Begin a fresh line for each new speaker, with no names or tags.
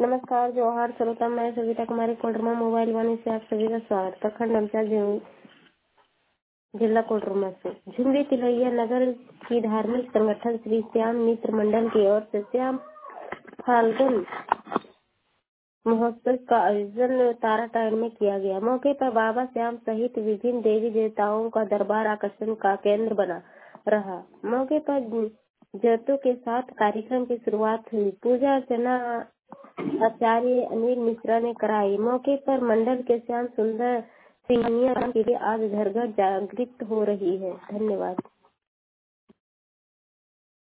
नमस्कार जोहार श्रोता, मैं सविता कुमारी कोडरमा मोबाइल वाणी से आप सभी का स्वागत। प्रखंड अंचल जिला कोडरमा से झुंगी तिलैया नगर की धार्मिक संगठन श्री श्याम मित्र मंडल की ओर से श्याम फाल्गुन महोत्सव का आयोजन ताराटांड में किया गया। मौके पर बाबा श्याम सहित विभिन्न देवी देवताओं का दरबार आकर्षण का केंद्र बना रहा। मौके पर ज्योतों के साथ कार्यक्रम की शुरुआत हुई। पूजा अर्चना आचार्य अनिल मिश्रा ने कराई। मौके पर मंडल के श्याम सुंदर सिंघनिया के लिए आज घर घर जागृत हो रही है। धन्यवाद।